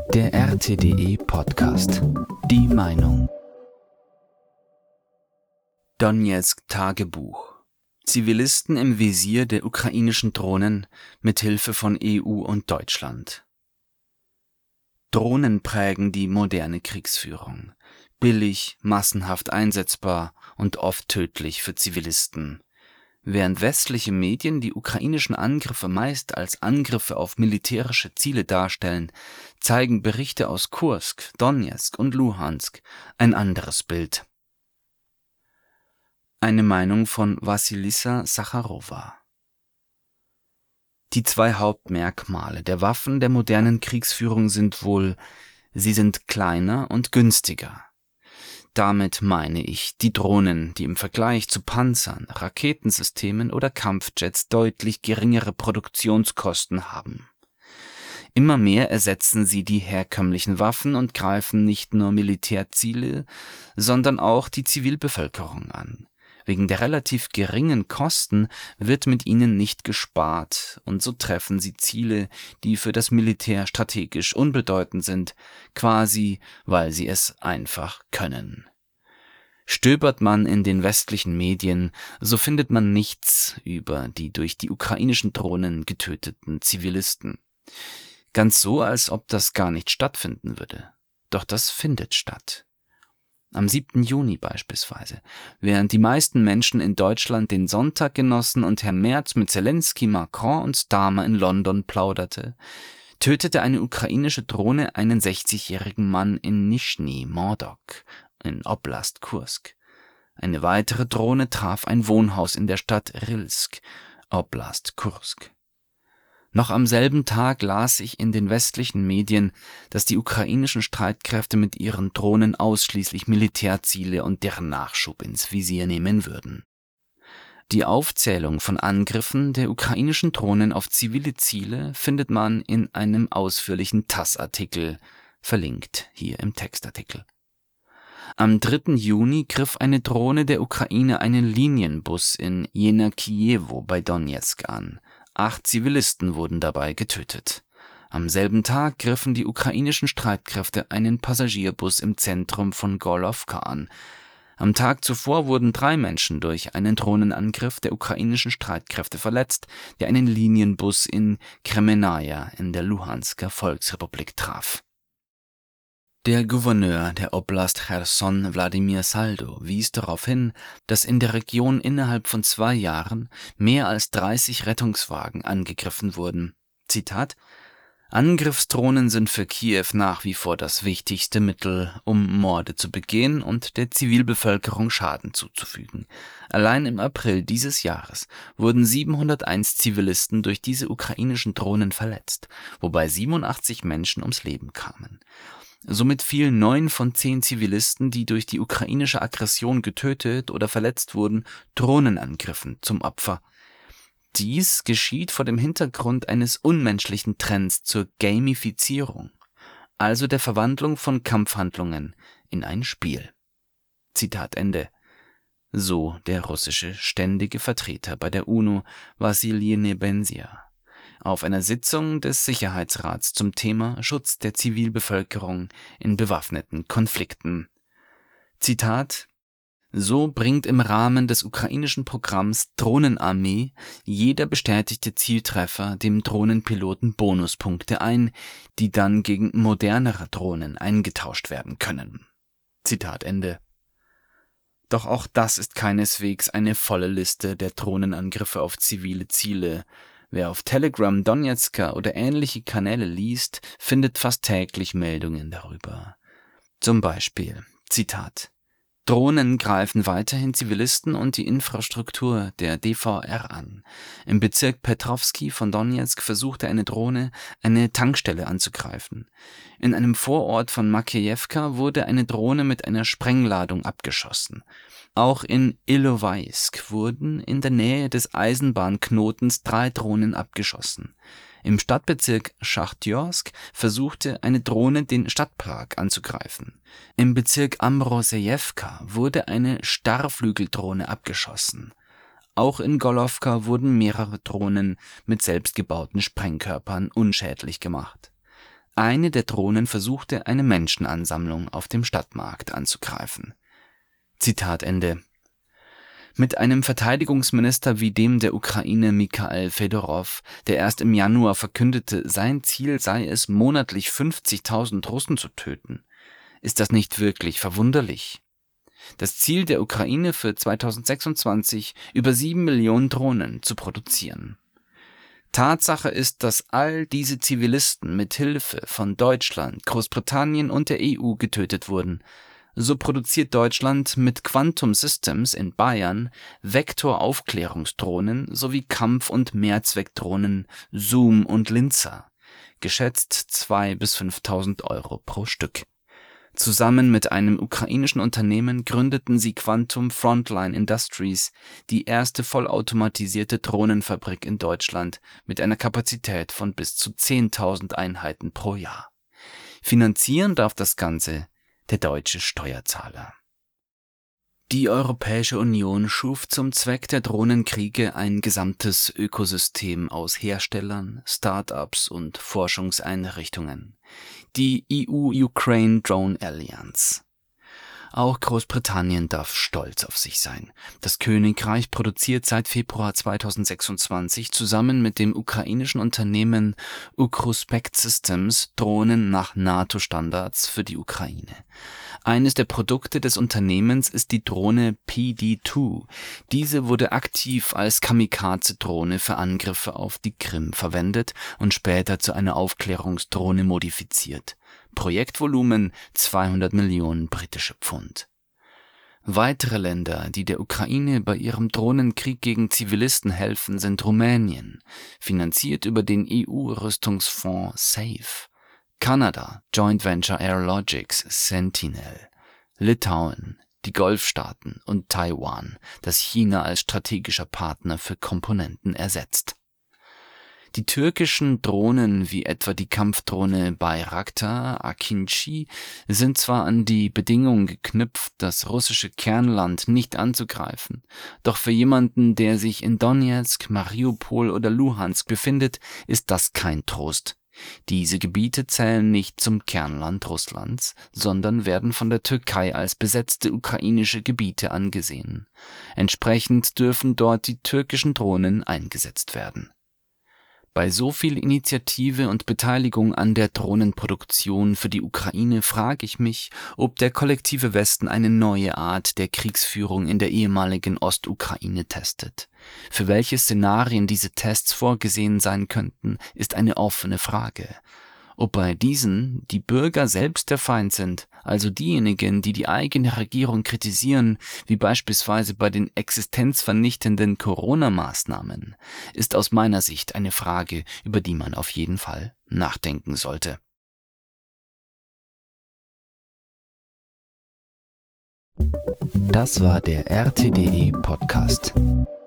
Der RTDE Podcast. Die Meinung. Donezk Tagebuch. Zivilisten im Visier der ukrainischen Drohnen mit Hilfe von EU und Deutschland. Drohnen prägen die moderne Kriegsführung. Billig, massenhaft einsetzbar und oft tödlich für Zivilisten. Während westliche Medien die ukrainischen Angriffe meist als Angriffe auf militärische Ziele darstellen, zeigen Berichte aus Kursk, Donezk und Luhansk ein anderes Bild. Eine Meinung von Wassilissa Sacharowa. Die zwei Hauptmerkmale der Waffen der modernen Kriegsführung sind wohl, sie sind kleiner und günstiger. Damit meine ich die Drohnen, die im Vergleich zu Panzern, Raketensystemen oder Kampfjets deutlich geringere Produktionskosten haben. Immer mehr ersetzen sie die herkömmlichen Waffen und greifen nicht nur Militärziele, sondern auch die Zivilbevölkerung an. Wegen der relativ geringen Kosten wird mit ihnen nicht gespart und so treffen sie Ziele, die für das Militär strategisch unbedeutend sind, quasi weil sie es einfach können. Stöbert man in den westlichen Medien, so findet man nichts über die durch die ukrainischen Drohnen getöteten Zivilisten. Ganz so, als ob das gar nicht stattfinden würde. Doch das findet statt. Am 7. Juni beispielsweise, während die meisten Menschen in Deutschland den Sonntag genossen und Herr Merz mit Zelensky, Macron und Starmer in London plauderte, tötete eine ukrainische Drohne einen 60-jährigen Mann in Nischni Mordok in Oblast Kursk. Eine weitere Drohne traf ein Wohnhaus in der Stadt Rilsk, Oblast Kursk. Noch am selben Tag las ich in den westlichen Medien, dass die ukrainischen Streitkräfte mit ihren Drohnen ausschließlich Militärziele und deren Nachschub ins Visier nehmen würden. Die Aufzählung von Angriffen der ukrainischen Drohnen auf zivile Ziele findet man in einem ausführlichen TASS-Artikel, verlinkt hier im Textartikel. Am 3. Juni griff eine Drohne der Ukraine einen Linienbus in Jenakiewo bei Donezk an. 8 Zivilisten wurden dabei getötet. Am selben Tag griffen die ukrainischen Streitkräfte einen Passagierbus im Zentrum von Gorlowka an. Am Tag zuvor wurden 3 Menschen durch einen Drohnenangriff der ukrainischen Streitkräfte verletzt, der einen Linienbus in Kremenaja in der Luhansker Volksrepublik traf. Der Gouverneur der Oblast Cherson, Wladimir Saldo, wies darauf hin, dass in der Region innerhalb von 2 Jahren mehr als 30 Rettungswagen angegriffen wurden. Zitat: Angriffsdrohnen sind für Kiew nach wie vor das wichtigste Mittel, um Morde zu begehen und der Zivilbevölkerung Schaden zuzufügen. Allein im April dieses Jahres wurden 701 Zivilisten durch diese ukrainischen Drohnen verletzt, wobei 87 Menschen ums Leben kamen. Somit fielen 9 von 10 Zivilisten, die durch die ukrainische Aggression getötet oder verletzt wurden, Drohnenangriffen zum Opfer. Dies geschieht vor dem Hintergrund eines unmenschlichen Trends zur Gamifizierung, also der Verwandlung von Kampfhandlungen in ein Spiel. Zitat Ende. So der russische ständige Vertreter bei der UNO, Wassilij Nebenzia, auf einer Sitzung des Sicherheitsrats zum Thema Schutz der Zivilbevölkerung in bewaffneten Konflikten. Zitat: So bringt im Rahmen des ukrainischen Programms Drohnenarmee jeder bestätigte Zieltreffer dem Drohnenpiloten Bonuspunkte ein, die dann gegen modernere Drohnen eingetauscht werden können. Zitat Ende. Doch auch das ist keineswegs eine volle Liste der Drohnenangriffe auf zivile Ziele. Wer auf Telegram, Donezka oder ähnliche Kanäle liest, findet fast täglich Meldungen darüber. Zum Beispiel, Zitat: Drohnen greifen weiterhin Zivilisten und die Infrastruktur der DVR an. Im Bezirk Petrovski von Donezk versuchte eine Drohne, eine Tankstelle anzugreifen. In einem Vorort von Makejewka wurde eine Drohne mit einer Sprengladung abgeschossen. Auch in Ilowaisk wurden in der Nähe des Eisenbahnknotens 3 Drohnen abgeschossen. Im Stadtbezirk Schachtjorsk versuchte eine Drohne den Stadtpark anzugreifen. Im Bezirk Ambrosejewka wurde eine Starrflügeldrohne abgeschossen. Auch in Golowka wurden mehrere Drohnen mit selbstgebauten Sprengkörpern unschädlich gemacht. Eine der Drohnen versuchte, eine Menschenansammlung auf dem Stadtmarkt anzugreifen. Zitat Ende. Mit einem Verteidigungsminister wie dem der Ukraine Mikhail Fedorow, der erst im Januar verkündete, sein Ziel sei es, monatlich 50.000 Russen zu töten, ist das nicht wirklich verwunderlich. Das Ziel der Ukraine für 2026, über 7 Millionen Drohnen zu produzieren. Tatsache ist, dass all diese Zivilisten mit Hilfe von Deutschland, Großbritannien und der EU getötet wurden. So produziert Deutschland mit Quantum Systems in Bayern Vektoraufklärungsdrohnen sowie Kampf- und Mehrzweckdrohnen Zoom und Linzer, geschätzt 2.000 bis 5.000 Euro pro Stück. Zusammen mit einem ukrainischen Unternehmen gründeten sie Quantum Frontline Industries, die erste vollautomatisierte Drohnenfabrik in Deutschland mit einer Kapazität von bis zu 10.000 Einheiten pro Jahr. Finanzieren darf das Ganze der deutsche Steuerzahler. Die Europäische Union schuf zum Zweck der Drohnenkriege ein gesamtes Ökosystem aus Herstellern, Start-ups und Forschungseinrichtungen, die EU-Ukraine Drone Alliance. Auch Großbritannien darf stolz auf sich sein. Das Königreich produziert seit Februar 2026 zusammen mit dem ukrainischen Unternehmen Ukruspect Systems Drohnen nach NATO-Standards für die Ukraine. Eines der Produkte des Unternehmens ist die Drohne PD-2. Diese wurde aktiv als Kamikaze-Drohne für Angriffe auf die Krim verwendet und später zu einer Aufklärungsdrohne modifiziert. Projektvolumen 200 Millionen britische Pfund. Weitere Länder, die der Ukraine bei ihrem Drohnenkrieg gegen Zivilisten helfen, sind Rumänien, finanziert über den EU-Rüstungsfonds SAFE, Kanada, Joint Venture Aerologics, Sentinel, Litauen, die Golfstaaten und Taiwan, das China als strategischer Partner für Komponenten ersetzt. Die türkischen Drohnen, wie etwa die Kampfdrohne Bayraktar Akinci, sind zwar an die Bedingung geknüpft, das russische Kernland nicht anzugreifen, doch für jemanden, der sich in Donezk, Mariupol oder Luhansk befindet, ist das kein Trost. Diese Gebiete zählen nicht zum Kernland Russlands, sondern werden von der Türkei als besetzte ukrainische Gebiete angesehen. Entsprechend dürfen dort die türkischen Drohnen eingesetzt werden. Bei so viel Initiative und Beteiligung an der Drohnenproduktion für die Ukraine frage ich mich, ob der kollektive Westen eine neue Art der Kriegsführung in der ehemaligen Ostukraine testet. Für welche Szenarien diese Tests vorgesehen sein könnten, ist eine offene Frage. Ob bei diesen die Bürger selbst der Feind sind, also diejenigen, die die eigene Regierung kritisieren, wie beispielsweise bei den existenzvernichtenden Corona-Maßnahmen, ist aus meiner Sicht eine Frage, über die man auf jeden Fall nachdenken sollte. Das war der RTDE Podcast.